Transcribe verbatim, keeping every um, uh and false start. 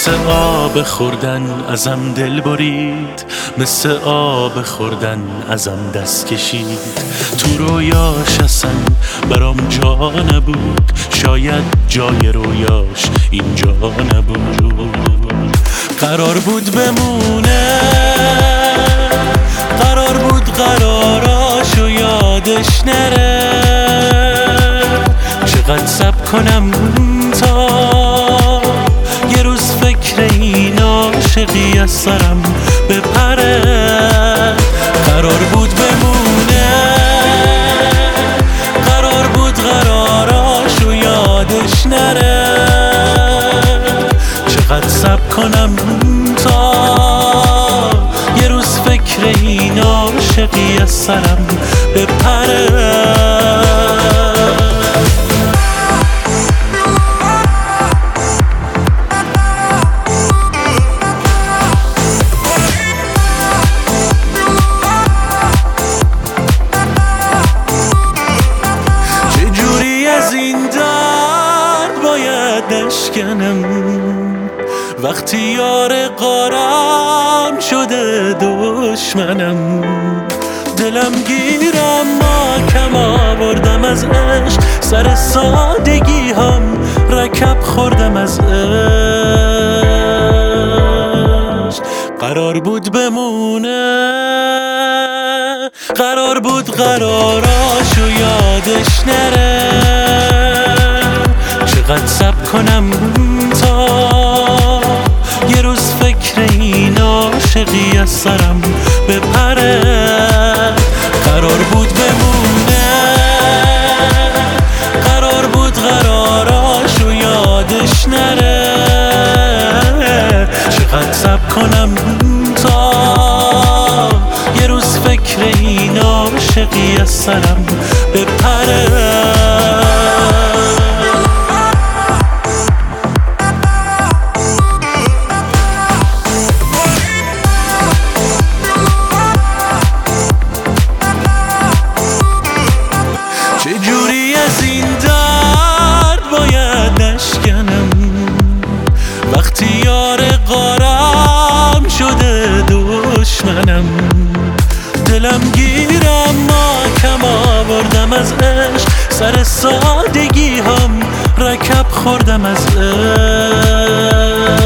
مثل آب خوردن ازم دل برید، مثل آب خوردن ازم دست کشید. تو رویاش اصلا برام جا نبود، شاید جای رویاش اینجا نبود. قرار بود بمونه، قرار بود قراراشو یادش نره. چقدر صبر کنم تا یه روز فکر این عاشقی از سرم بپره. قرار بود بمونه، قرار بود قراراشو یادش نره. چقدر صبر کنم تا یه روز فکر این عاشقی از سرم بپره. وقتی یار قارم شده دشمنم، دلم گیرم ما کم آوردم از عشق، سر سادگی هم رکب خوردم از عشق. قرار بود بمونه، قرار بود قراراشو یادش نره. چقدر صبر کنم تا یه روز فکر این عاشقی از سرم بپره. قرار بود بمونه، قرار بود قراراشو یادش نره. چقدر صبر کنم تا یه روز فکر این عاشقی از سرم بپره. چجوری از این درد باید نشکنم، وقتی یار قارم شده دشمنم. دلم گیرم ما کم آوردم از عشق، سر سادگی هم رکب خوردم از عشق.